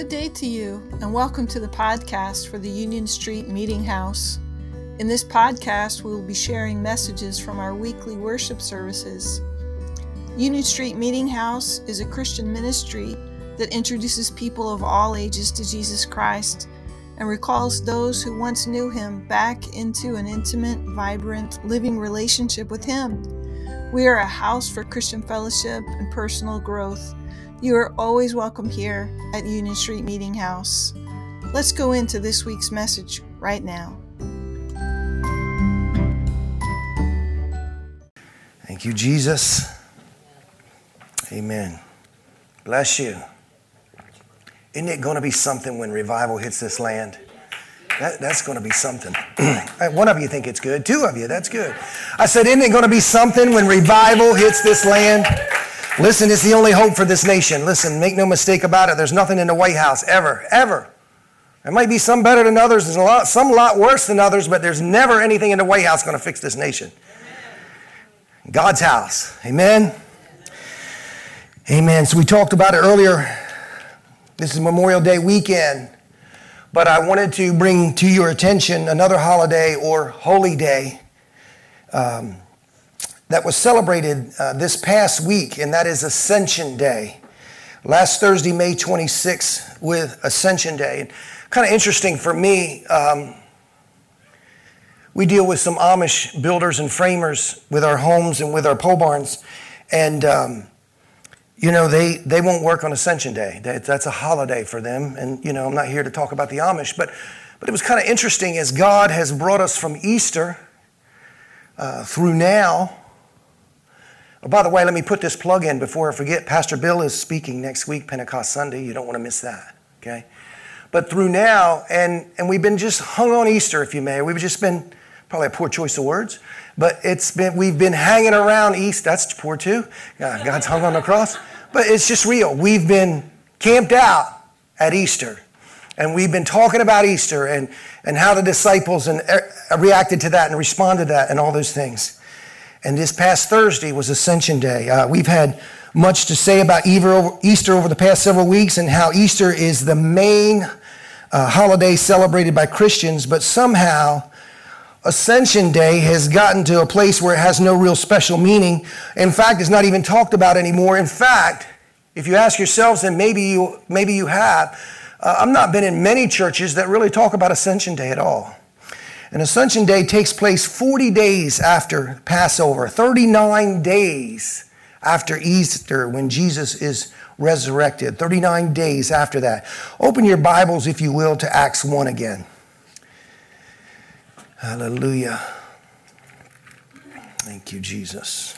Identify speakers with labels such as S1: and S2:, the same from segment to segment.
S1: Good day to you, and welcome to the podcast for the Union Street Meeting House. In this podcast, we will be sharing messages from our weekly worship services. Union Street Meeting House is a Christian ministry that introduces people of all ages to Jesus Christ and recalls those who once knew Him back into an intimate, vibrant, living relationship with Him. We are a house for Christian fellowship and personal growth. You are always welcome here at Union Street Meeting House. Let's go into this week's message right now.
S2: Thank you, Jesus. Amen. Bless you. Isn't it going to be something when revival hits this land? That's going to be something. One of you think it's good. Two of you, that's good. I said, isn't it going to be something when revival hits this land? Listen, it's the only hope for this nation. Listen, make no mistake about it. There's nothing in the White House, ever. There might be some better than others. There's some a lot worse than others, but there's never anything in the White House going to fix this nation. God's house. Amen? Amen. So we talked about it earlier. This is Memorial Day weekend, but I wanted to bring to your attention another holiday or holy day that was celebrated this past week, and that is Ascension Day. Last Thursday, May 26th, with Ascension Day. Kind of interesting for me, we deal with some Amish builders and framers with our homes and with our pole barns, and they won't work on Ascension Day. That's a holiday for them, and I'm not here to talk about the Amish, but it was kind of interesting as God has brought us from Easter through now. Oh, by the way, let me put this plug in before I forget. Pastor Bill is speaking next week, Pentecost Sunday. You don't want to miss that, okay? But through now, and we've been just hung on Easter, if you may. We've just been, probably a poor choice of words, but we've been hanging around Easter. That's poor too. God's hung on the cross. But it's just real. We've been camped out at Easter, and we've been talking about Easter and how the disciples reacted to that and responded to that and all those things. And this past Thursday was Ascension Day. We've had much to say about Easter over the past several weeks and how Easter is the main holiday celebrated by Christians, but somehow Ascension Day has gotten to a place where it has no real special meaning. In fact, it's not even talked about anymore. In fact, if you ask yourselves, and maybe you have, I've not been in many churches that really talk about Ascension Day at all. And Ascension Day takes place 40 days after Passover, 39 days after Easter when Jesus is resurrected, 39 days after that. Open your Bibles, if you will, to Acts 1 again. Hallelujah. Thank you, Jesus.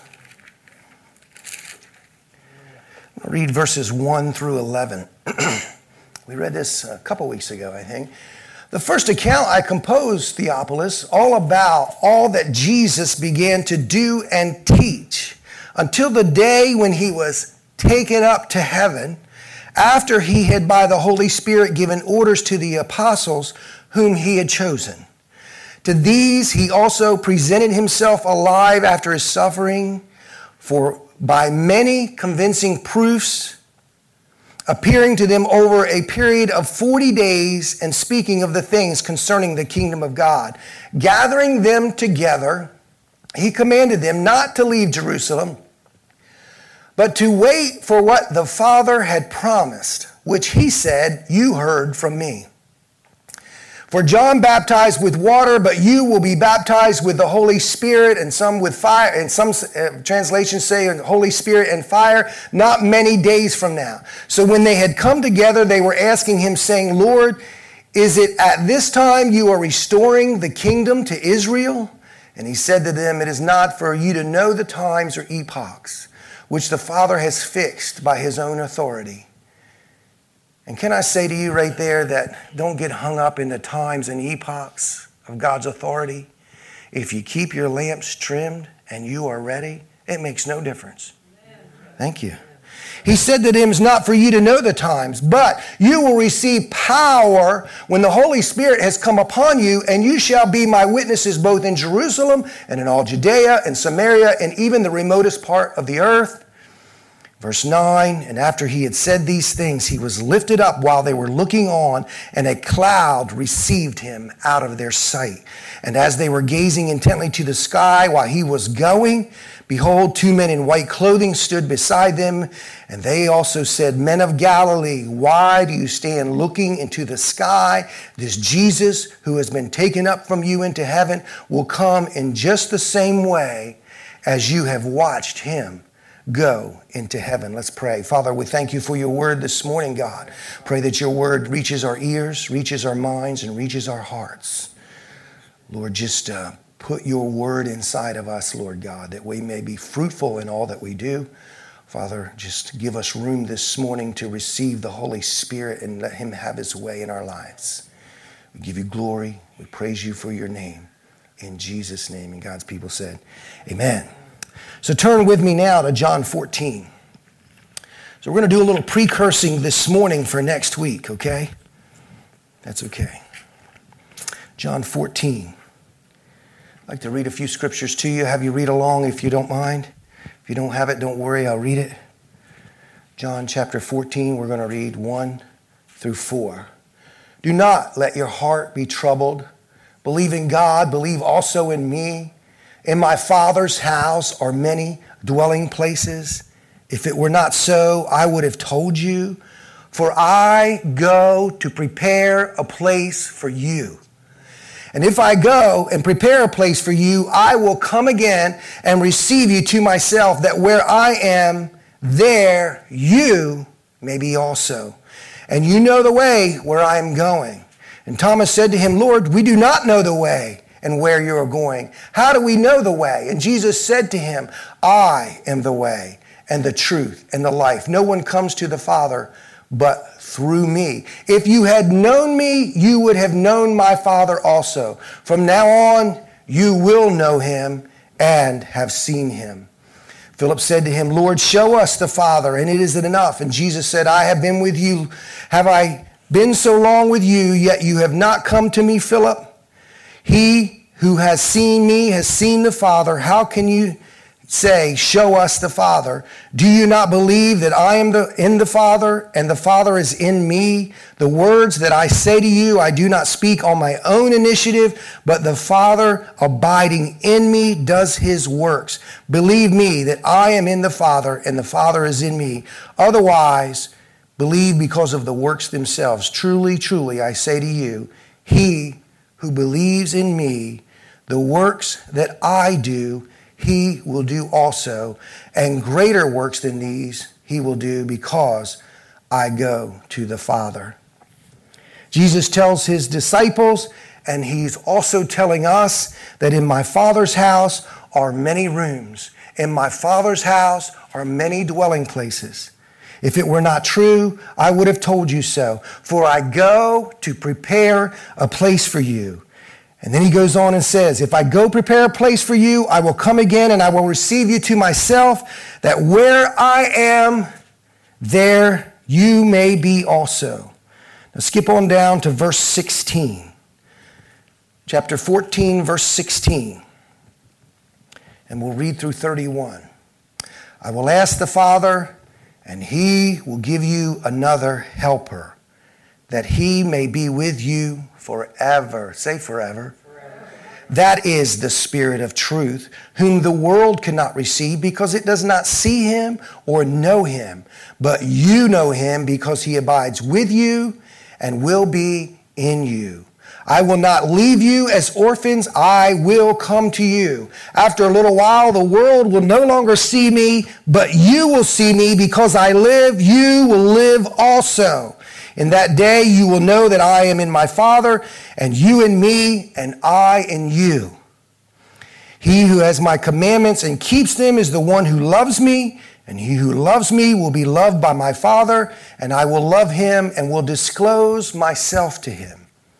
S2: I'll read verses 1 through 11. We read this a couple weeks ago, I think. The first account I composed, Theophilus, all about all that Jesus began to do and teach until the day when he was taken up to heaven, after he had by the Holy Spirit given orders to the apostles whom he had chosen. To these he also presented himself alive after his suffering, for by many convincing proofs, appearing to them over a period of 40 days and speaking of the things concerning the kingdom of God. Gathering them together, he commanded them not to leave Jerusalem, but to wait for what the Father had promised, which he said, "You heard from me. For John baptized with water, but you will be baptized with the Holy Spirit," and some with fire, and some translations say Holy Spirit and fire, "not many days from now." So when they had come together, they were asking him, saying, "Lord, is it at this time you are restoring the kingdom to Israel?" And he said to them, "It is not for you to know the times or epochs which the Father has fixed by his own authority." And can I say to you right there that don't get hung up in the times and epochs of God's authority. If you keep your lamps trimmed and you are ready, it makes no difference. Thank you. He said to them, "It's not for you to know the times, but you will receive power when the Holy Spirit has come upon you, and you shall be my witnesses both in Jerusalem and in all Judea and Samaria and even the remotest part of the earth." Verse 9, and after he had said these things, he was lifted up while they were looking on, and a cloud received him out of their sight. And as they were gazing intently to the sky while he was going, behold, 2 men in white clothing stood beside them, and they also said, Men of Galilee, why do you stand looking into the sky? This Jesus, who has been taken up from you into heaven, will come in just the same way as you have watched him go into heaven. Let's pray. Father, we thank you for your word this morning, God. Pray that your word reaches our ears, reaches our minds, and reaches our hearts. Lord, just put your word inside of us, Lord God, that we may be fruitful in all that we do. Father, just give us room this morning to receive the Holy Spirit and let him have his way in our lives. We give you glory. We praise you for your name. In Jesus' name. And God's people said, amen. So turn with me now to John 14. So we're going to do a little precursing this morning for next week, okay? That's okay. John 14. I'd like to read a few scriptures to you. Have you read along if you don't mind. If you don't have it, don't worry, I'll read it. John chapter 14, we're going to read 1 through 4. Do not let your heart be troubled. Believe in God, believe also in me. In my Father's house are many dwelling places. If it were not so, I would have told you. For I go to prepare a place for you. And if I go and prepare a place for you, I will come again and receive you to myself, that where I am, there you may be also. And you know the way where I am going. And Thomas said to him, Lord, we do not know the way and where you are going. How do we know the way? And Jesus said to him, I am the way and the truth and the life. No one comes to the Father but through me. If you had known me, you would have known my Father also. From now on, you will know him and have seen him. Philip said to him, Lord, show us the Father, and it is enough. And Jesus said, I have been with you. Have I been so long with you, yet you have not come to me, Philip? He who has seen me has seen the Father. How can you say, show us the Father? Do you not believe that I am in the Father and the Father is in me? The words that I say to you, I do not speak on my own initiative, but the Father abiding in me does his works. Believe me that I am in the Father and the Father is in me. Otherwise, believe because of the works themselves. Truly, truly, I say to you, he who believes in me, the works that I do, he will do also, and greater works than these he will do, because I go to the Father. Jesus tells his disciples, and he's also telling us, that in my Father's house are many rooms. In my Father's house are many dwelling places. If it were not true, I would have told you so. For I go to prepare a place for you. And then he goes on and says, if I go prepare a place for you, I will come again and I will receive you to myself, that where I am, there you may be also. Now skip on down to verse 16. Chapter 14, verse 16. And we'll read through 31. I will ask the Father, and he will give you another helper, that he may be with you forever. Say forever. That is the Spirit of truth, whom the world cannot receive because it does not see him or know him. But you know him because he abides with you and will be in you. I will not leave you as orphans. I will come to you. After a little while, the world will no longer see me, but you will see me. Because I live, you will live also. In that day, you will know that I am in my Father, and you in me, and I in you. He who has my commandments and keeps them is the one who loves me, and he who loves me will be loved by my Father, and I will love him and will disclose myself to him.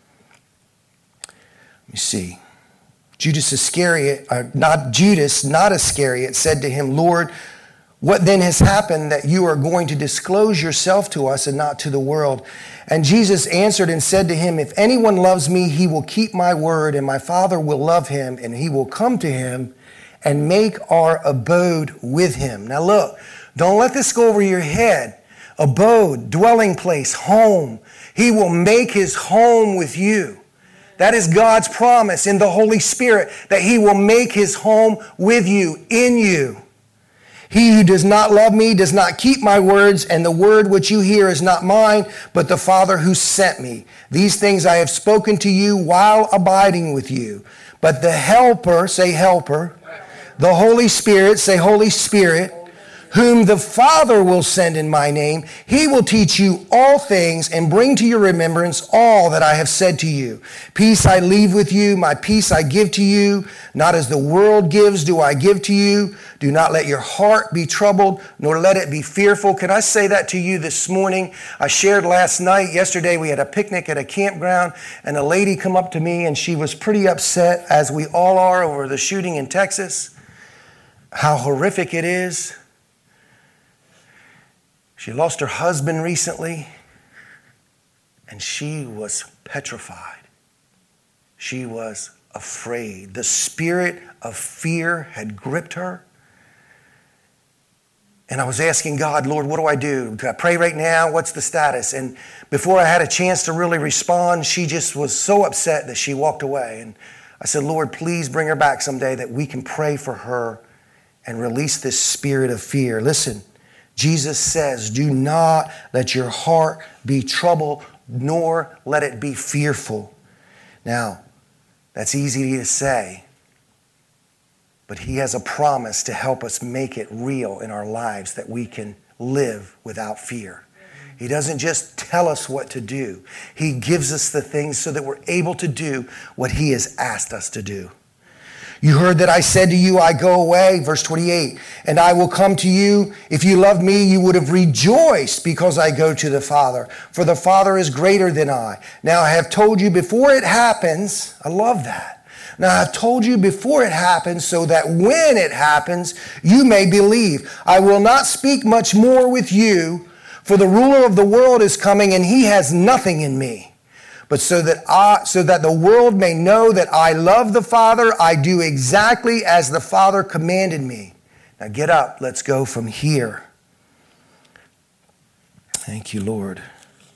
S2: Let me see. Judas Iscariot, not Iscariot, said to him, Lord, what then has happened that you are going to disclose yourself to us and not to the world? And Jesus answered and said to him, if anyone loves me, he will keep my word, and my Father will love him, and he will come to him and make our abode with him. Now look, Don't let this go over your head. Abode, dwelling place, home. He will make his home with you. That is God's promise in the Holy Spirit, that he will make his home with you, in you. He who does not love me does not keep my words, and the word which you hear is not mine, but the Father who sent me. These things I have spoken to you while abiding with you. But the Helper, say Helper, the Holy Spirit, say Holy Spirit, whom the Father will send in my name, he will teach you all things and bring to your remembrance all that I have said to you. Peace I leave with you, my peace I give to you. Not as the world gives do I give to you. Do not let your heart be troubled, nor let it be fearful. Can I say that to you this morning? I shared last night, yesterday we had a picnic at a campground, and a lady come up to me and she was pretty upset, as we all are, over the shooting in Texas. How horrific it is. She lost her husband recently, and she was petrified. She was afraid. The spirit of fear had gripped her. And I was asking God, Lord, what do I do? Do I pray right now? What's the status? And before I had a chance to really respond, she just was so upset that she walked away. And I said, Lord, please bring her back someday that we can pray for her and release this spirit of fear. Listen. Jesus says, do not let your heart be troubled, nor let it be fearful. Now, that's easy to say, but he has a promise to help us make it real in our lives, that we can live without fear. He doesn't just tell us what to do. He gives us the things so that we're able to do what he has asked us to do. You heard that I said to you, I go away, verse 28, and I will come to you. If you loved me, you would have rejoiced because I go to the Father, for the Father is greater than I. Now I have told you before it happens. I love that. Now I've told you before it happens, so that when it happens, you may believe. I will not speak much more with you, for the ruler of the world is coming, and he has nothing in me. But so that the world may know that I love the Father, I do exactly as the Father commanded me. Now get up, let's go from here. Thank you, Lord.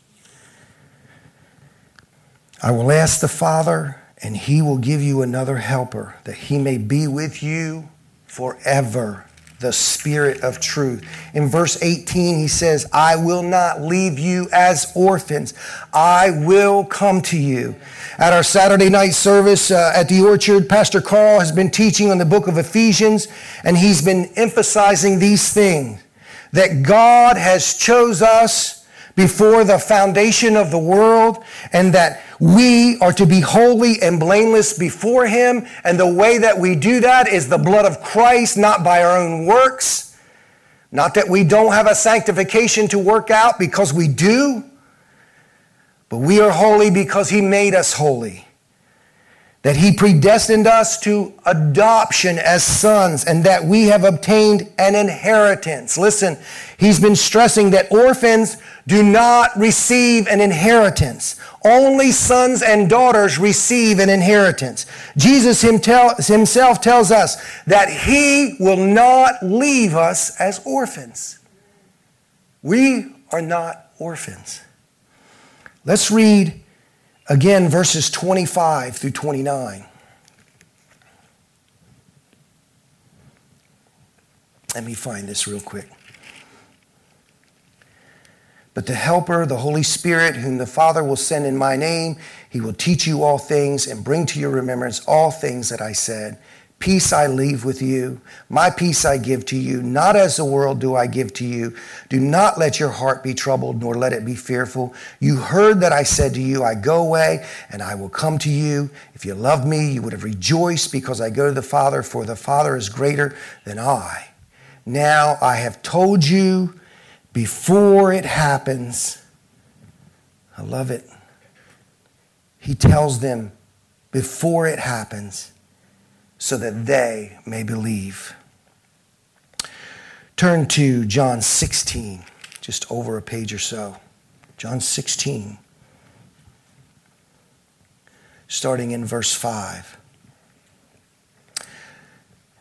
S2: I will ask the Father, and he will give you another helper, that he may be with you forever. The Spirit of truth. In verse 18, he says, I will not leave you as orphans. I will come to you. At our Saturday night service at the Orchard, Pastor Carl has been teaching on the book of Ephesians, and he's been emphasizing these things, that God has chose us before the foundation of the world, and that we are to be holy and blameless before him. And the way that we do that is the blood of Christ, not by our own works. Not that we don't have a sanctification to work out, because we do. But we are holy because he made us holy. That he predestined us to adoption as sons, and that we have obtained an inheritance. Listen, he's been stressing that orphans do not receive an inheritance. Only sons and daughters receive an inheritance. Jesus himself tells us that he will not leave us as orphans. We are not orphans. Let's read again verses 25 through 29. Let me find this real quick. But the Helper, the Holy Spirit, whom the Father will send in my name, he will teach you all things and bring to your remembrance all things that I said. Peace I leave with you. My peace I give to you. Not as the world do I give to you. Do not let your heart be troubled, nor let it be fearful. You heard that I said to you, I go away, and I will come to you. If you loved me, you would have rejoiced because I go to the Father, for the Father is greater than I. Now I have told you before it happens. I love it. He tells them before it happens, so that they may believe. Turn to John 16, just over a page or so. John 16, starting in verse 5.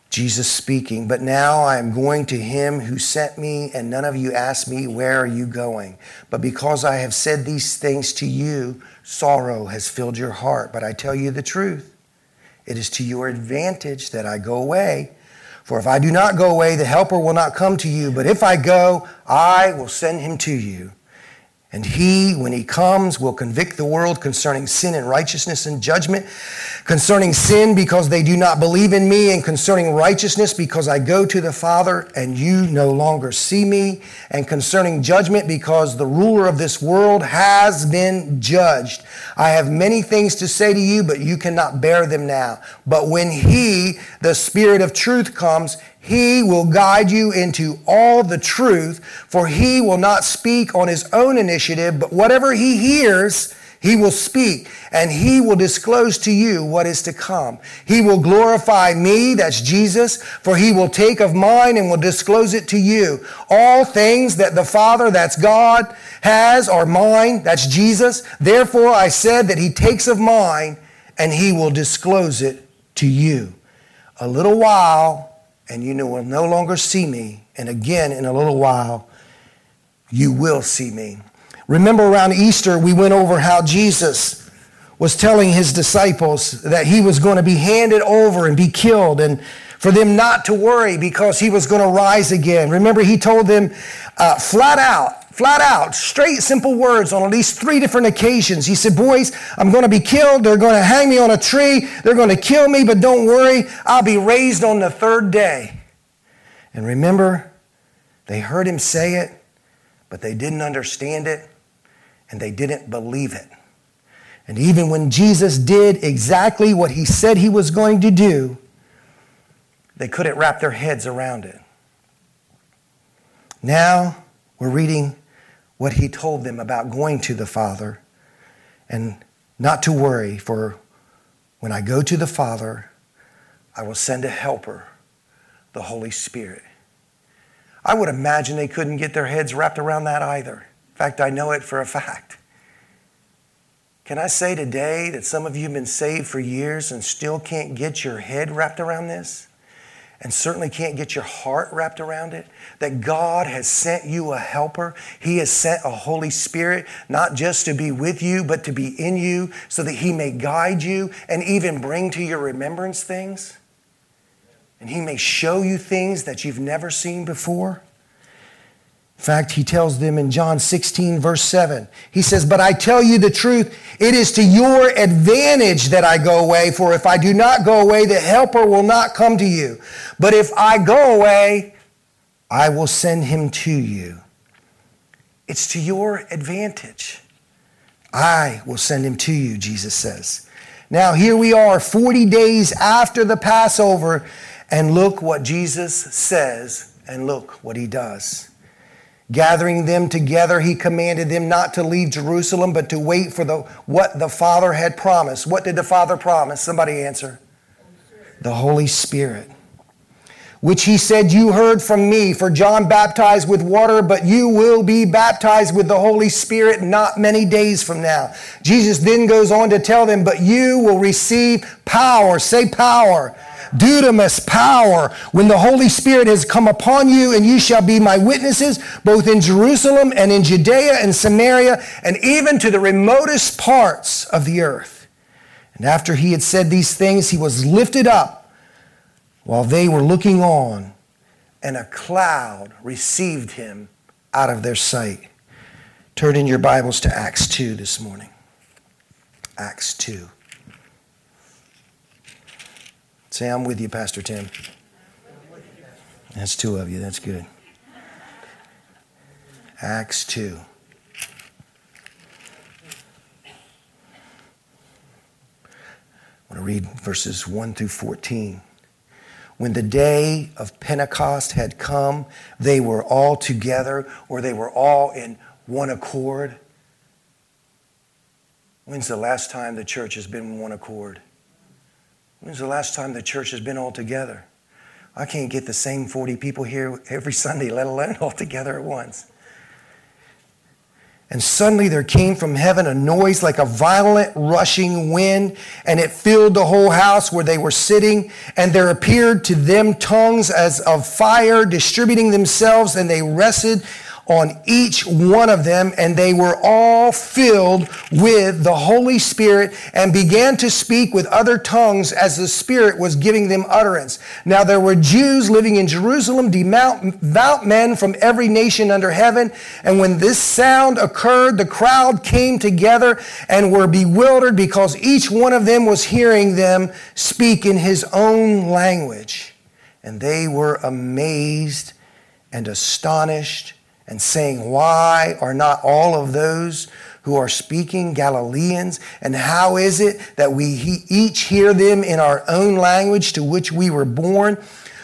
S2: Jesus speaking, but now I am going to him who sent me, and none of you asked me, where are you going? But because I have said these things to you, sorrow has filled your heart. But I tell you the truth. It is to your advantage that I go away. For if I do not go away, the Helper will not come to you. But if I go, I will send him to you. And he, when he comes, will convict the world concerning sin and righteousness and judgment. Concerning sin, because they do not believe in me, and concerning righteousness, because I go to the Father, and you no longer see me. And concerning judgment, because the ruler of this world has been judged. I have many things to say to you, but you cannot bear them now. But when he, the Spirit of truth, comes, he will guide you into all the truth, for he will not speak on his own initiative, but whatever he hears, he will speak, and he will disclose to you what is to come. He will glorify me, that's Jesus, for he will take of mine and will disclose it to you. All things that the Father, that's God, has are mine, that's Jesus. Therefore I said that he takes of mine, and he will disclose it to you. A little while, and you will no longer see me, and again in a little while, you will see me. Remember around Easter, we went over how Jesus was telling his disciples that he was going to be handed over and be killed, and for them not to worry because he was going to rise again. Remember, he told them flat out, straight, simple words on at least 3 different occasions. He said, boys, I'm going to be killed. They're going to hang me on a tree. They're going to kill me, but don't worry. I'll be raised on the 3rd day. And remember, they heard him say it, but they didn't understand it, and they didn't believe it. And even when Jesus did exactly what he said he was going to do, they couldn't wrap their heads around it. Now we're reading what he told them about going to the Father, and not to worry, for when I go to the Father, I will send a helper, the Holy Spirit. I would imagine they couldn't get their heads wrapped around that either. In fact, I know it for a fact. Can I say today that some of you have been saved for years and still can't get your head wrapped around this? And certainly can't get your heart wrapped around it? That God has sent you a helper. He has sent a Holy Spirit, not just to be with you, but to be in you so that he may guide you and even bring to your remembrance things. And he may show you things that you've never seen before. In fact, he tells them in John 16, verse 7, he says, but I tell you the truth, it is to your advantage that I go away, for if I do not go away, the helper will not come to you. But if I go away, I will send him to you. It's to your advantage. I will send him to you, Jesus says. Now here we are 40 days after the Passover, and look what Jesus says, and look what he does. Gathering them together, he commanded them not to leave Jerusalem, but to wait for what the Father had promised. What did the Father promise? Somebody answer. The Holy Spirit. Which he said, you heard from me, for John baptized with water, but you will be baptized with the Holy Spirit not many days from now. Jesus then goes on to tell them, but you will receive power. Say power. Dunamis, power, when the Holy Spirit has come upon you, and you shall be my witnesses, both in Jerusalem and in Judea and Samaria, and even to the remotest parts of the earth. And after he had said these things, he was lifted up while they were looking on, and a cloud received him out of their sight. Turn in your Bibles to Acts 2 this morning. Acts 2. Say, I'm with you, Pastor Tim. That's 2 of you. That's good. Acts 2. I want to read verses 1 through 14. When the day of Pentecost had come, they were all together, or they were all in one accord. When's the last time the church has been in one accord? When's the last time the church has been all together? I can't get the same 40 people here every Sunday, let alone all together at once. And suddenly there came from heaven a noise like a violent rushing wind, and it filled the whole house where they were sitting. And there appeared to them tongues as of fire, distributing themselves, and they rested on each one of them, and they were all filled with the Holy Spirit and began to speak with other tongues as the Spirit was giving them utterance. Now there were Jews living in Jerusalem, devout men from every nation under heaven. And when this sound occurred, the crowd came together and were bewildered because each one of them was hearing them speak in his own language. And they were amazed and astonished, and saying, why are not all of those who are speaking Galileans? And how is it that we each hear them in our own language to which we were born?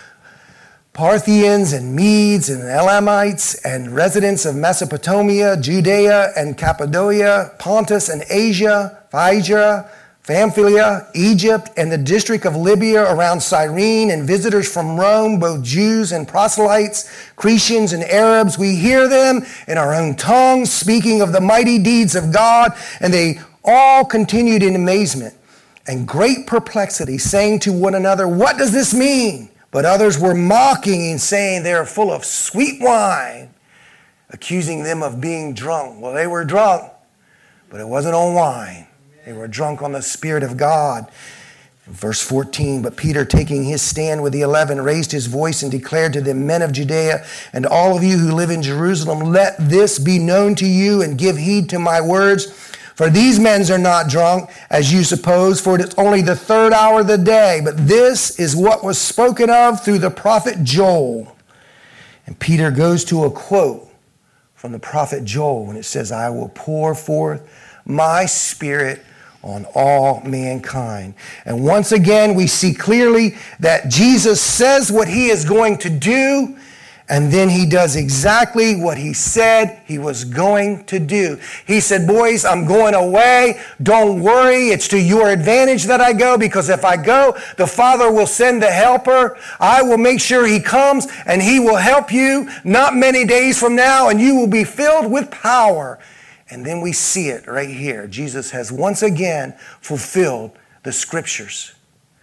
S2: Parthians and Medes and Elamites and residents of Mesopotamia, Judea and Cappadocia, Pontus and Asia, Phrygia, Pamphylia, Egypt, and the district of Libya around Cyrene, and visitors from Rome, both Jews and proselytes, Cretians and Arabs. We hear them in our own tongues, speaking of the mighty deeds of God. And they all continued in amazement and great perplexity, saying to one another, what does this mean? But others were mocking and saying, they are full of sweet wine, accusing them of being drunk. Well, they were drunk, but it wasn't on wine. They were drunk on the Spirit of God. In verse 14, but Peter, taking his stand with the 11, raised his voice and declared to them, men of Judea, and all of you who live in Jerusalem, let this be known to you and give heed to my words. For these men are not drunk, as you suppose, for it is only the third hour of the day. But this is what was spoken of through the prophet Joel. And Peter goes to a quote from the prophet Joel when it says, I will pour forth my Spirit on all mankind. And once again, we see clearly that Jesus says what he is going to do, and then he does exactly what he said he was going to do. He said, boys, I'm going away. Don't worry. It's to your advantage that I go, because if I go, the Father will send the helper. I will make sure he comes, and he will help you not many days from now, and you will be filled with power. And then we see it right here. Jesus has once again fulfilled the scriptures.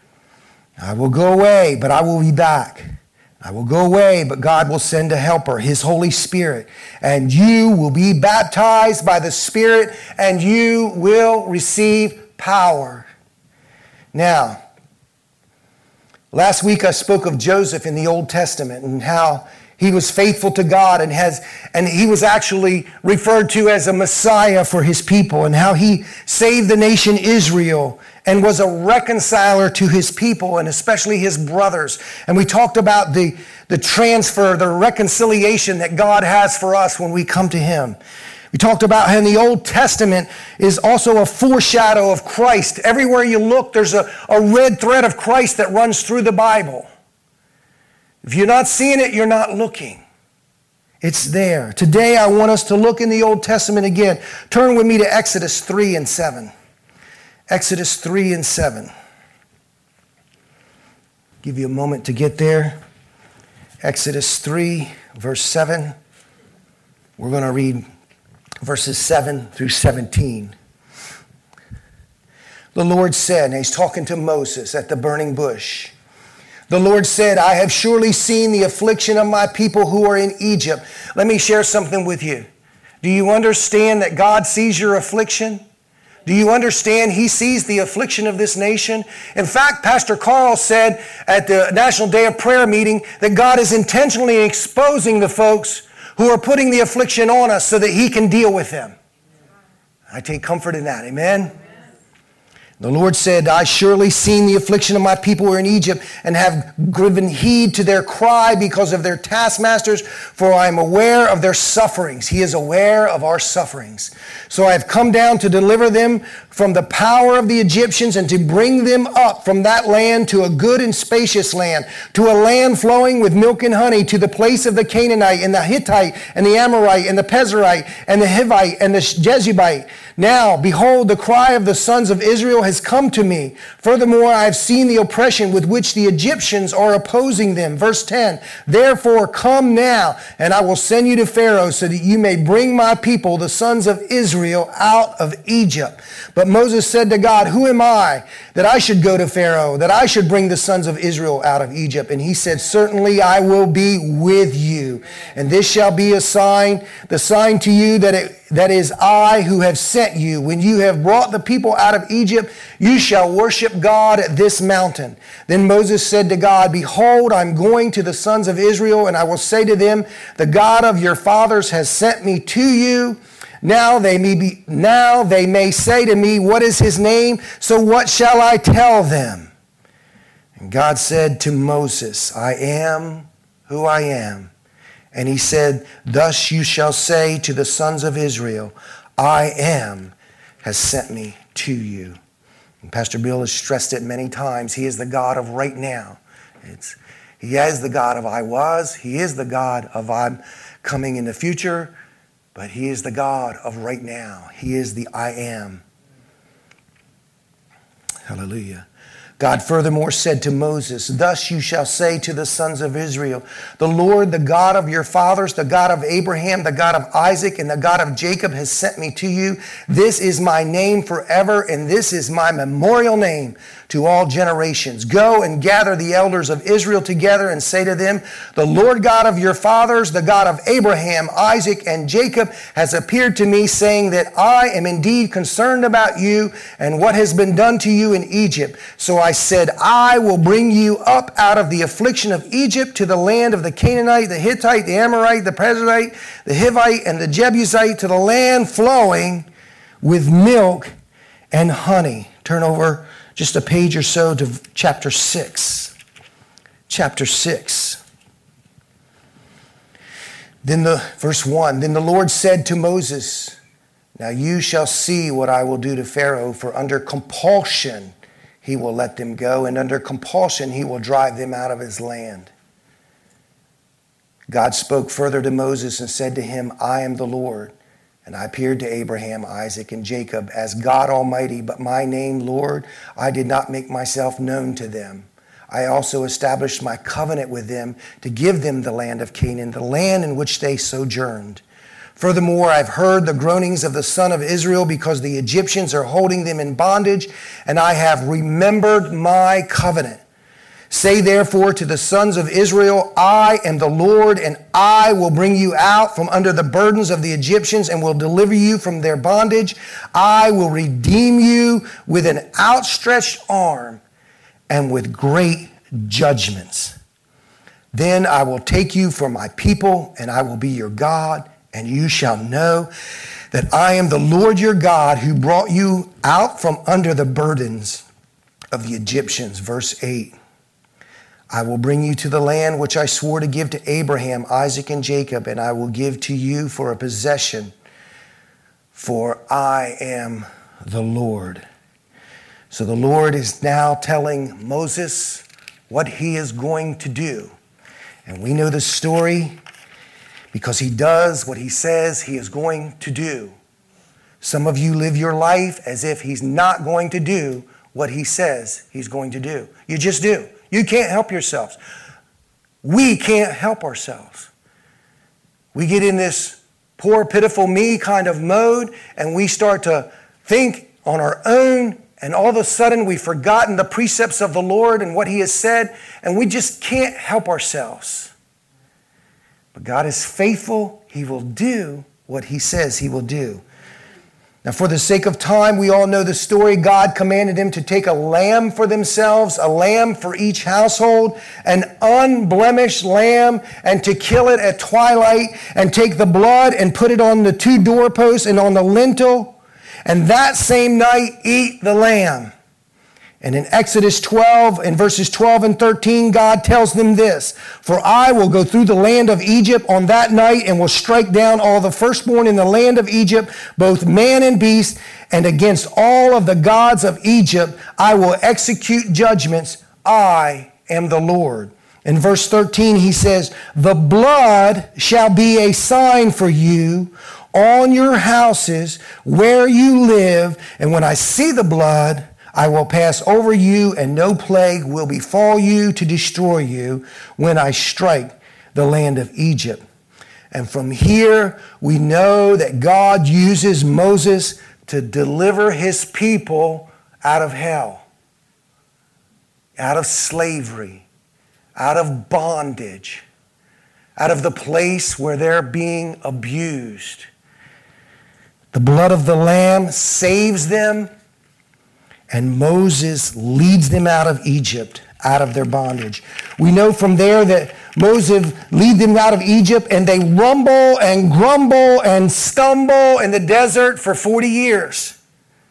S2: I will go away, but I will be back. I will go away, but God will send a helper, his Holy Spirit. And you will be baptized by the Spirit, and you will receive power. Now, last week I spoke of Joseph in the Old Testament and how he was faithful to God and he was actually referred to as a Messiah for his people, and how he saved the nation Israel and was a reconciler to his people and especially his brothers. And we talked about the transfer, the reconciliation that God has for us when we come to him. We talked about how in the Old Testament is also a foreshadow of Christ. Everywhere you look, there's a red thread of Christ that runs through the Bible. If you're not seeing it, you're not looking. It's there. Today, I want us to look in the Old Testament again. Turn with me to Exodus 3 and 7. Exodus 3 and 7. Give you a moment to get there. Exodus 3, verse 7. We're going to read verses 7 through 17. The Lord said, and he's talking to Moses at the burning bush. The Lord said, I have surely seen the affliction of my people who are in Egypt. Let me share something with you. Do you understand that God sees your affliction? Do you understand he sees the affliction of this nation? In fact, Pastor Carl said at the National Day of Prayer meeting that God is intentionally exposing the folks who are putting the affliction on us so that he can deal with them. I take comfort in that. Amen? The Lord said, I surely seen the affliction of my people who are in Egypt, and have given heed to their cry because of their taskmasters, for I am aware of their sufferings. He is aware of our sufferings. So I have come down to deliver them from the power of the Egyptians, and to bring them up from that land to a good and spacious land, to a land flowing with milk and honey, to the place of the Canaanite and the Hittite and the Amorite and the Pezerite and the Hivite and the Jezebite. Now, behold, the cry of the sons of Israel has come to me. Furthermore, I have seen the oppression with which the Egyptians are opposing them. Verse 10, therefore come now, and I will send you to Pharaoh so that you may bring my people, the sons of Israel, out of Egypt. But Moses said to God, who am I that I should go to Pharaoh, that I should bring the sons of Israel out of Egypt? And he said, certainly I will be with you. And this shall be a sign, the sign to you that is I who have sent you. When you have brought the people out of Egypt, you shall worship God at this mountain. Then Moses said to God, behold, I'm going to the sons of Israel, and I will say to them, the God of your fathers has sent me to you. Now they may say to me, what is his name? So what shall I tell them? And God said to Moses, I am who I am. And he said, thus you shall say to the sons of Israel, I am has sent me to you. And Pastor Bill has stressed it many times. He is the God of right now. He is the God of I was. He is the God of I'm coming in the future. But he is the God of right now. He is the I am. Hallelujah. God furthermore said to Moses, thus you shall say to the sons of Israel, the Lord, the God of your fathers, the God of Abraham, the God of Isaac, and the God of Jacob has sent me to you. This is my name forever, and this is my memorial name to all generations. Go and gather the elders of Israel together and say to them, the Lord God of your fathers, the God of Abraham, Isaac, and Jacob has appeared to me, saying that I am indeed concerned about you and what has been done to you in Egypt. So I said, I will bring you up out of the affliction of Egypt to the land of the Canaanite, the Hittite, the Amorite, the Perizzite, the Hivite, and the Jebusite, to the land flowing with milk and honey. Turn over just a page or so to chapter 6. Chapter 6. Verse 1, then the Lord said to Moses, now you shall see what I will do to Pharaoh, for under compulsion he will let them go, and under compulsion he will drive them out of his land. God spoke further to Moses and said to him, I am the Lord. And I appeared to Abraham, Isaac, and Jacob as God Almighty, but my name, Lord, I did not make myself known to them. I also established my covenant with them to give them the land of Canaan, the land in which they sojourned. Furthermore, I've heard the groanings of the son of Israel because the Egyptians are holding them in bondage, and I have remembered my covenant. Say therefore to the sons of Israel, I am the Lord, and I will bring you out from under the burdens of the Egyptians and will deliver you from their bondage. I will redeem you with an outstretched arm and with great judgments. Then I will take you for my people, and I will be your God, and you shall know that I am the Lord your God who brought you out from under the burdens of the Egyptians. Verse 8. I will bring you to the land which I swore to give to Abraham, Isaac, and Jacob, and I will give to you for a possession, for I am the Lord. So the Lord is now telling Moses what he is going to do. And we know the story because he does what he says he is going to do. Some of you live your life as if he's not going to do what he says he's going to do. You just do. You can't help yourselves. We can't help ourselves. We get in this poor, pitiful me kind of mode, and we start to think on our own, and all of a sudden we've forgotten the precepts of the Lord and what he has said, and we just can't help ourselves. But God is faithful. He will do what he says he will do. Now, for the sake of time, we all know the story. God commanded him to take a lamb for themselves, a lamb for each household, an unblemished lamb, and to kill it at twilight, and take the blood and put it on the 2 doorposts and on the lintel, and that same night eat the lamb. And in Exodus 12, in verses 12 and 13, God tells them this, for I will go through the land of Egypt on that night and will strike down all the firstborn in the land of Egypt, both man and beast, and against all of the gods of Egypt I will execute judgments. I am the Lord. In verse 13, he says, the blood shall be a sign for you on your houses where you live, and when I see the blood, I will pass over you, and no plague will befall you to destroy you when I strike the land of Egypt. And from here, we know that God uses Moses to deliver his people out of hell, out of slavery, out of bondage, out of the place where they're being abused. The blood of the Lamb saves them, and Moses leads them out of Egypt, out of their bondage. We know from there that Moses leads them out of Egypt, and they rumble and grumble and stumble in the desert for 40 years.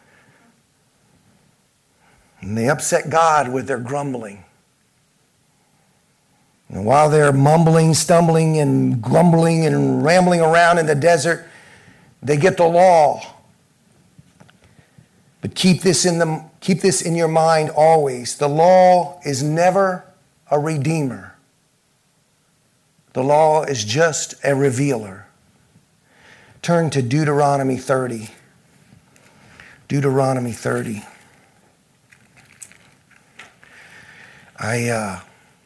S2: And they upset God with their grumbling. And while they're mumbling, stumbling, and grumbling and rambling around in the desert, they get the law. But keep this in your mind always. The law is never a redeemer. The law is just a revealer. Turn to Deuteronomy 30. Deuteronomy 30. I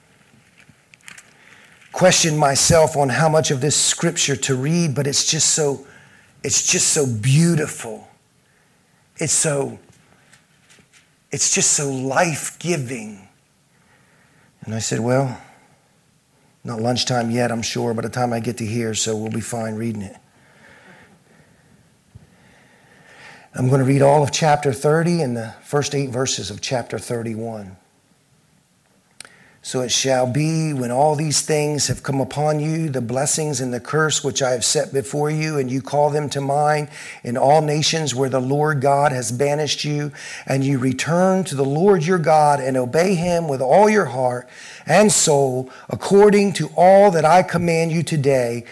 S2: question myself on how much of this scripture to read, but it's just so beautiful. It's just so life-giving. And I said, well, not lunchtime yet, I'm sure, by the time I get to here, so we'll be fine reading it. I'm going to read all of chapter 30 and the first 8 verses of chapter 31. So it shall be when all these things have come upon you, the blessings and the curse which I have set before you, and you call them to mind in all nations where the Lord God has banished you, and you return to the Lord your God and obey him with all your heart and soul, according to all that I command you today,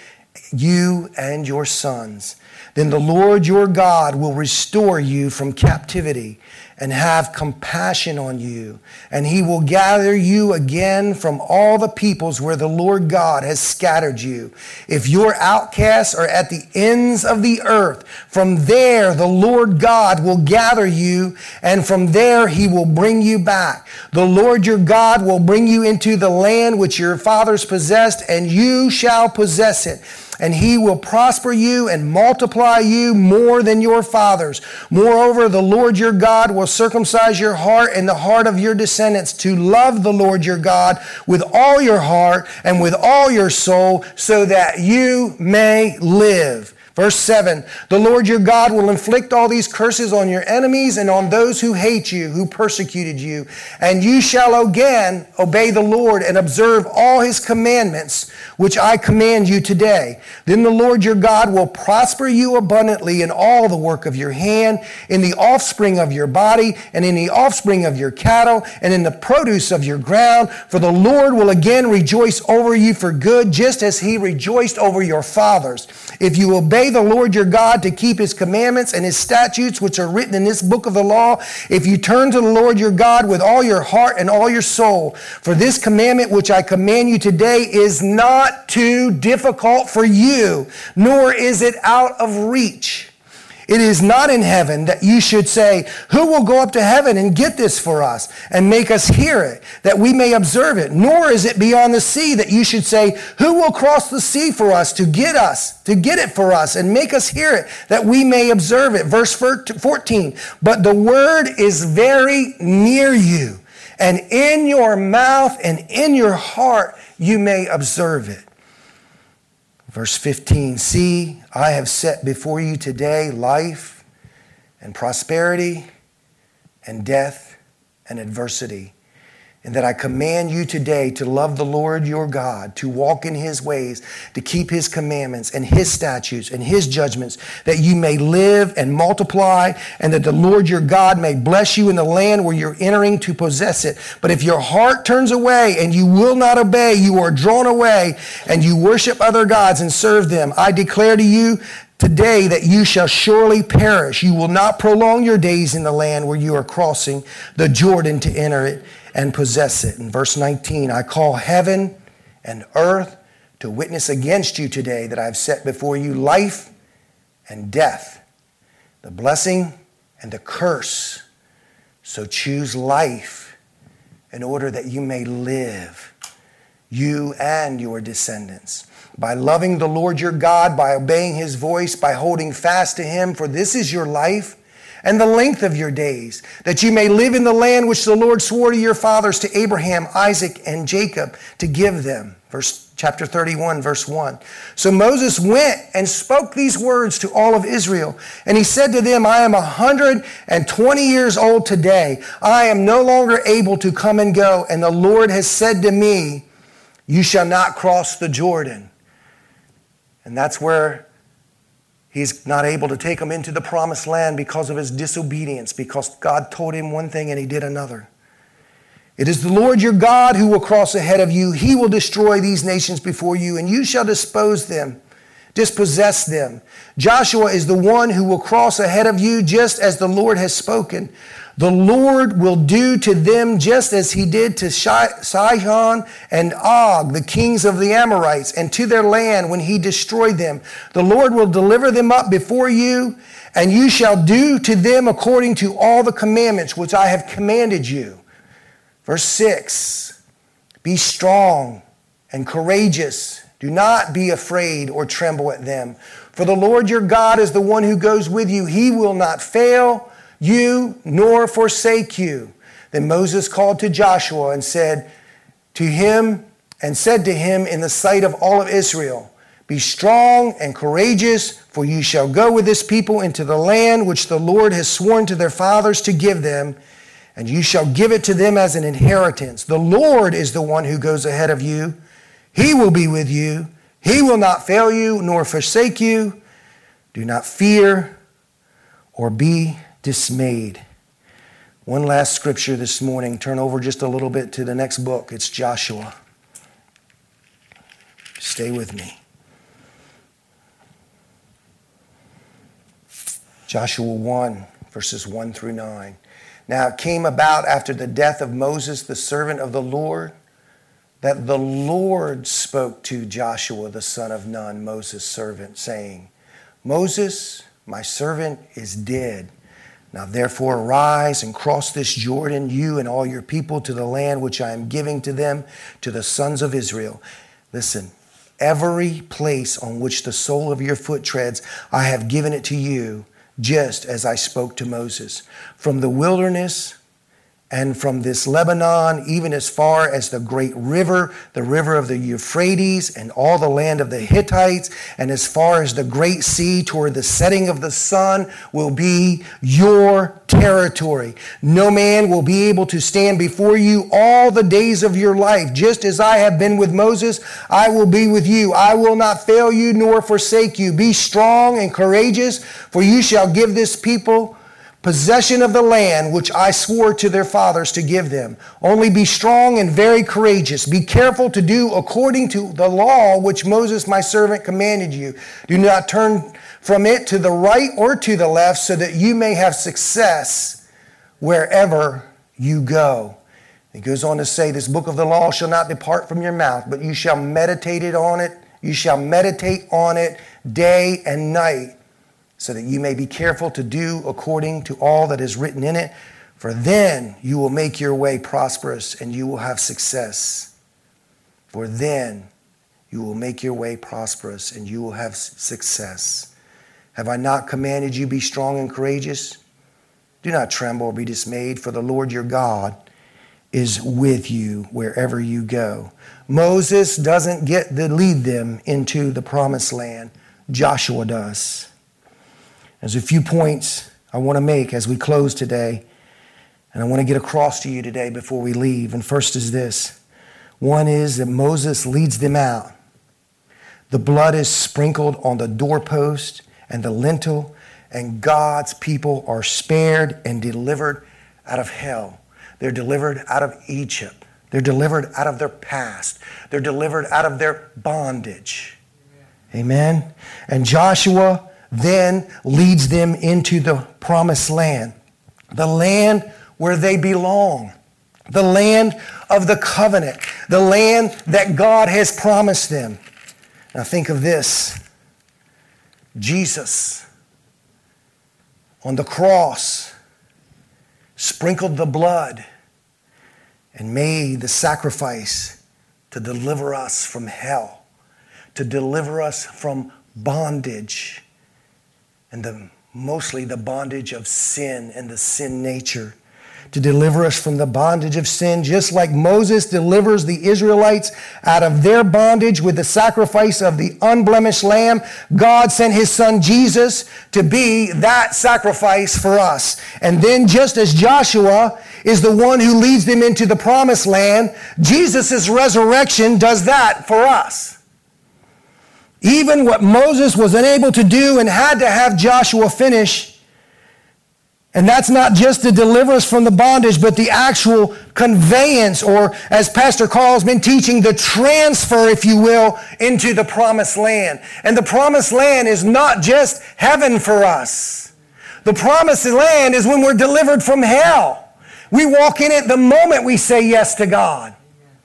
S2: you and your sons. Then the Lord your God will restore you from captivity and have compassion on you. And he will gather you again from all the peoples where the Lord God has scattered you. If your outcasts are at the ends of the earth, from there the Lord God will gather you, and from there he will bring you back. The Lord your God will bring you into the land which your fathers possessed, and you shall possess it. And he will prosper you and multiply you more than your fathers. Moreover, the Lord your God will circumcise your heart and the heart of your descendants to love the Lord your God with all your heart and with all your soul, so that you may live. Verse 7, the Lord your God will inflict all these curses on your enemies and on those who hate you, who persecuted you. And you shall again obey the Lord and observe all his commandments, which I command you today. Then the Lord your God will prosper you abundantly in all the work of your hand, in the offspring of your body, and in the offspring of your cattle, and in the produce of your ground. For the Lord will again rejoice over you for good, just as he rejoiced over your fathers. If you obey the Lord your God to keep his commandments and his statutes, which are written in this book of the law, if you turn to the Lord your God with all your heart and all your soul, for this commandment which I command you today is not too difficult for you, nor is it out of reach. It is not in heaven that you should say, who will go up to heaven and get this for us and make us hear it, that we may observe it? Nor is it beyond the sea that you should say, who will cross the sea for us to get it for us and make us hear it, that we may observe it? Verse 14, but the word is very near you, and in your mouth and in your heart you may observe it. Verse 15, see, I have set before you today life and prosperity and death and adversity. And that I command you today to love the Lord your God, to walk in his ways, to keep his commandments and his statutes and his judgments, that you may live and multiply, and that the Lord your God may bless you in the land where you're entering to possess it. But if your heart turns away and you will not obey, you are drawn away and you worship other gods and serve them. I declare to you today that you shall surely perish. You will not prolong your days in the land where you are crossing the Jordan to enter it and possess it. In verse 19, I call heaven and earth to witness against you today that I have set before you life and death, the blessing and the curse. So choose life in order that you may live, you and your descendants, by loving the Lord your God, by obeying his voice, by holding fast to him, for this is your life and the length of your days, that you may live in the land which the Lord swore to your fathers, to Abraham, Isaac, and Jacob, to give them. Chapter 31, verse 1. So Moses went and spoke these words to all of Israel. And he said to them, I am 120 years old today. I am no longer able to come and go. And the Lord has said to me, you shall not cross the Jordan. And that's where he's not able to take them into the promised land because of his disobedience, because God told him one thing and he did another. It is the Lord your God who will cross ahead of you. He will destroy these nations before you, and you shall dispossess them. Joshua is the one who will cross ahead of you, just as the Lord has spoken. The Lord will do to them just as he did to Sihon and Og, the kings of the Amorites, and to their land when he destroyed them. The Lord will deliver them up before you, and you shall do to them according to all the commandments which I have commanded you. Verse 6, be strong and courageous. Do not be afraid or tremble at them. For the Lord your God is the one who goes with you. He will not fail you nor forsake you. Then Moses called to Joshua and said to him in the sight of all of Israel, be strong and courageous, for you shall go with this people into the land which the Lord has sworn to their fathers to give them, and you shall give it to them as an inheritance. The Lord is the one who goes ahead of you. He will be with you. He will not fail you nor forsake you. Do not fear or be dismayed. One last scripture this morning. Turn over just a little bit to the next book. It's Joshua. Stay with me. Joshua 1, verses 1 through 9. Now it came about after the death of Moses, the servant of the Lord, that the Lord spoke to Joshua, the son of Nun, Moses' servant, saying, Moses, my servant, is dead. Now therefore arise and cross this Jordan, you and all your people, to the land which I am giving to them, to the sons of Israel. Listen, every place on which the sole of your foot treads, I have given it to you, just as I spoke to Moses. From the wilderness and from this Lebanon, even as far as the great river, the river of the Euphrates, and all the land of the Hittites, and as far as the great sea toward the setting of the sun, will be your territory. No man will be able to stand before you all the days of your life. Just as I have been with Moses, I will be with you. I will not fail you nor forsake you. Be strong and courageous, for you shall give this people possession of the land which I swore to their fathers to give them. Only be strong and very courageous. Be careful to do according to the law which Moses my servant commanded you. Do not turn from it to the right or to the left, so that you may have success wherever you go. He goes on to say, this book of the law shall not depart from your mouth, but you shall meditate on it. You shall meditate on it day and night, so that you may be careful to do according to all that is written in it. For then you will make your way prosperous and you will have success. For then you will make your way prosperous and you will have success. Have I not commanded you, be strong and courageous? Do not tremble or be dismayed, for the Lord your God is with you wherever you go. Moses doesn't get to lead them into the promised land. Joshua does. There's a few points I want to make as we close today, and I want to get across to you today before we leave. And first is this. One is that Moses leads them out. The blood is sprinkled on the doorpost and the lintel, and God's people are spared and delivered out of hell. They're delivered out of Egypt. They're delivered out of their past. They're delivered out of their bondage. Amen. And Joshua then leads them into the promised land, the land where they belong, the land of the covenant, the land that God has promised them. Now think of this. Jesus on the cross sprinkled the blood, and made the sacrifice to deliver us from hell, to deliver us from bondage, and mostly the bondage of sin and the sin nature, to deliver us from the bondage of sin, just like Moses delivers the Israelites out of their bondage with the sacrifice of the unblemished lamb. God sent his son Jesus to be that sacrifice for us. And then just as Joshua is the one who leads them into the promised land, Jesus' resurrection does that for us. Even what Moses was unable to do and had to have Joshua finish. And that's not just to deliver us from the bondage, but the actual conveyance, or as Pastor Carl's been teaching, the transfer, if you will, into the promised land. And the promised land is not just heaven for us. The promised land is when we're delivered from hell. We walk in it the moment we say yes to God.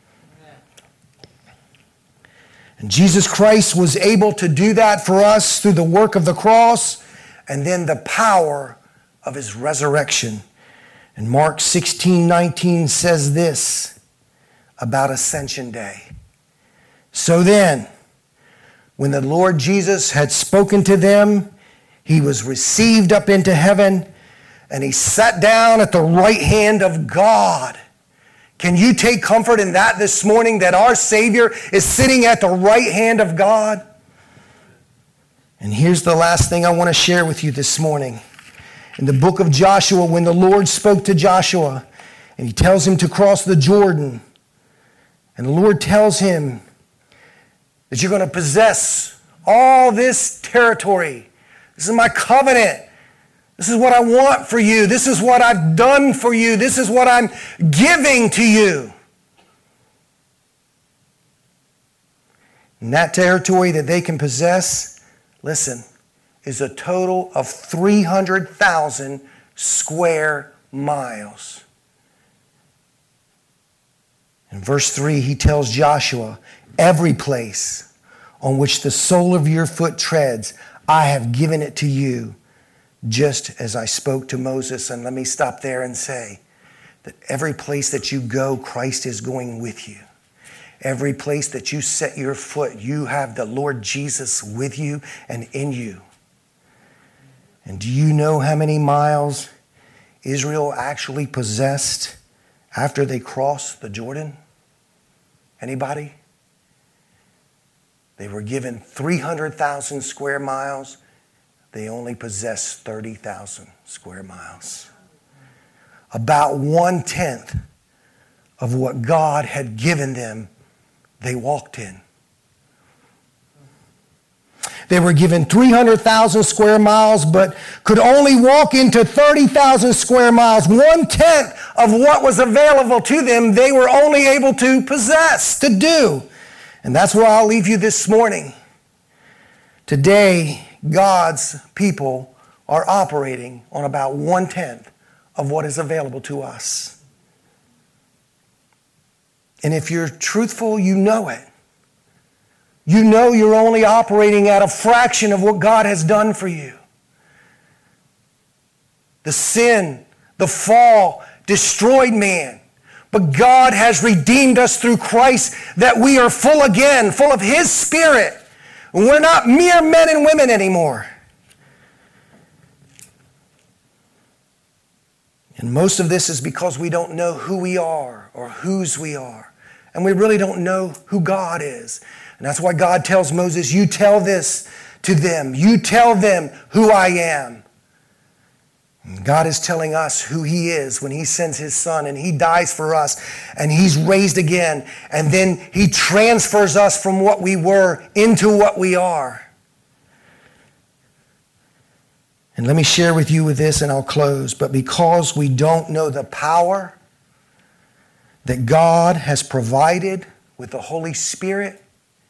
S2: And Jesus Christ was able to do that for us through the work of the cross and then the power of his resurrection. And Mark 16:19 says this about Ascension Day. So then, when the Lord Jesus had spoken to them, he was received up into heaven, and he sat down at the right hand of God. Can you take comfort in that this morning, that our Savior is sitting at the right hand of God? And here's the last thing I want to share with you this morning. In the book of Joshua, when the Lord spoke to Joshua, and he tells him to cross the Jordan, and the Lord tells him that you're going to possess all this territory. This is my covenant. This is what I want for you. This is what I've done for you. This is what I'm giving to you. And that territory that they can possess, listen, is a total of 300,000 square miles. In verse 3, he tells Joshua, every place on which the sole of your foot treads, I have given it to you, just as I spoke to Moses. And let me stop there and say that every place that you go, Christ is going with you. Every place that you set your foot, you have the Lord Jesus with you and in you. And do you know how many miles Israel actually possessed after they crossed the Jordan? Anybody? They were given 300,000 square miles. They only possessed 30,000 square miles. About 1/10 of what God had given them, they walked in. They were given 300,000 square miles, but could only walk into 30,000 square miles. 1/10 of what was available to them, they were only able to possess, to do. And that's where I'll leave you this morning. Today, God's people are operating on about 1/10 of what is available to us. And if you're truthful, you know it. You know you're only operating at a fraction of what God has done for you. The sin, the fall, destroyed man. But God has redeemed us through Christ, that we are full again, full of his Spirit. And we're not mere men and women anymore. And most of this is because we don't know who we are or whose we are. And we really don't know who God is. And that's why God tells Moses, you tell this to them. You tell them who I am. And God is telling us who he is when he sends his son and he dies for us and he's raised again. And then he transfers us from what we were into what we are. And let me share with you with this and I'll close. But because we don't know the power that God has provided with the Holy Spirit,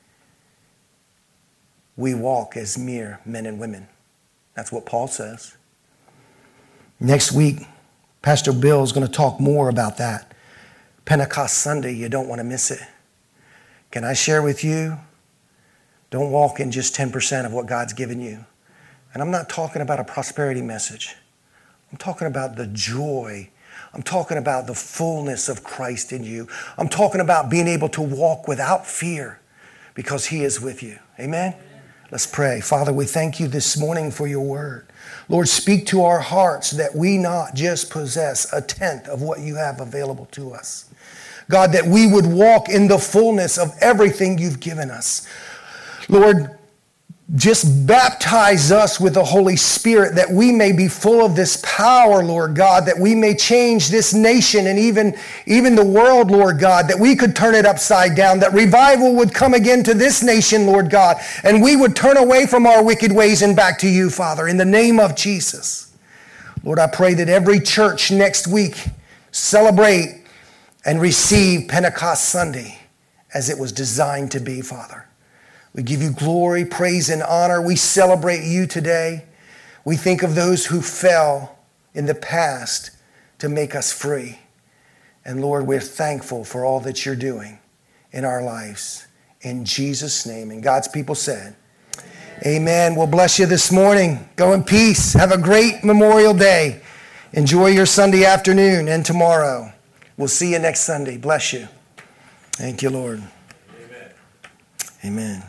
S2: we walk as mere men and women. That's what Paul says. Next week, Pastor Bill is going to talk more about that. Pentecost Sunday, you don't want to miss it. Can I share with you? Don't walk in just 10% of what God's given you. And I'm not talking about a prosperity message. I'm talking about the joy I'm talking about the fullness of Christ in you. I'm talking about being able to walk without fear because he is with you. Amen? Let's pray. Father, we thank you this morning for your word. Lord, speak to our hearts that we not just possess a tenth of what you have available to us. God, that we would walk in the fullness of everything you've given us. Lord, just baptize us with the Holy Spirit that we may be full of this power, Lord God, that we may change this nation and even the world, Lord God, that we could turn it upside down, that revival would come again to this nation, Lord God, and we would turn away from our wicked ways and back to you, Father, in the name of Jesus. Lord, I pray that every church next week celebrate and receive Pentecost Sunday as it was designed to be, Father. We give you glory, praise, and honor. We celebrate you today. We think of those who fell in the past to make us free. And Lord, we're thankful for all that you're doing in our lives. In Jesus' name. And God's people said, amen. We'll bless you this morning. Go in peace. Have a great Memorial Day. Enjoy your Sunday afternoon and tomorrow. We'll see you next Sunday. Bless you. Thank you, Lord. Amen.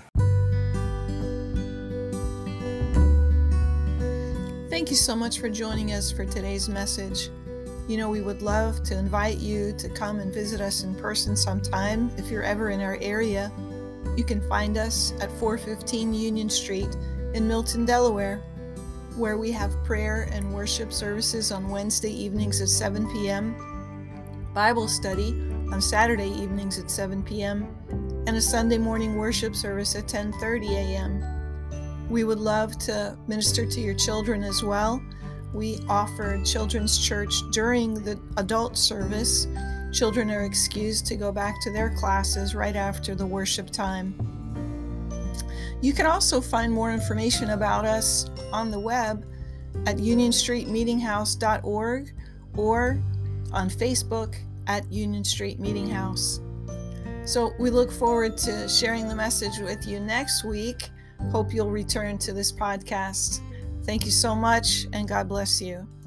S1: Thank you so much for joining us for today's message. You know, we would love to invite you to come and visit us in person sometime. If you're ever in our area, you can find us at 415 Union Street in Milton, Delaware, where we have prayer and worship services on Wednesday evenings at 7 p.m., Bible study on Saturday evenings at 7 p.m., and a Sunday morning worship service at 10:30 a.m. We would love to minister to your children as well. We offer children's church during the adult service. Children are excused to go back to their classes right after the worship time. You can also find more information about us on the web at unionstreetmeetinghouse.org or on Facebook at Union Street Meeting House. So we look forward to sharing the message with you next week. Hope you'll return to this podcast. Thank you so much, and God bless you.